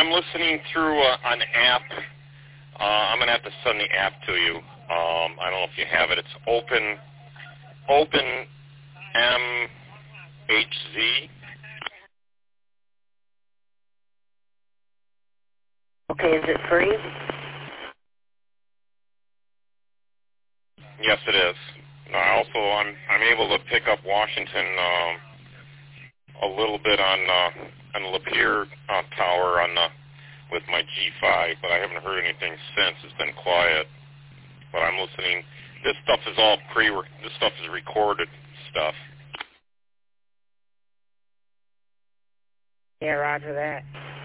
I'm listening through an app. I'm going to have to send the app to you. I don't know if you have it. It's Open MHZ. Okay, is it free? Yes, it is. I'm able to pick up Washington a little bit on the Lapeer tower with my G5, but I haven't heard anything since. It's been quiet. But I'm listening. This stuff is all this stuff is recorded stuff. Yeah, roger that.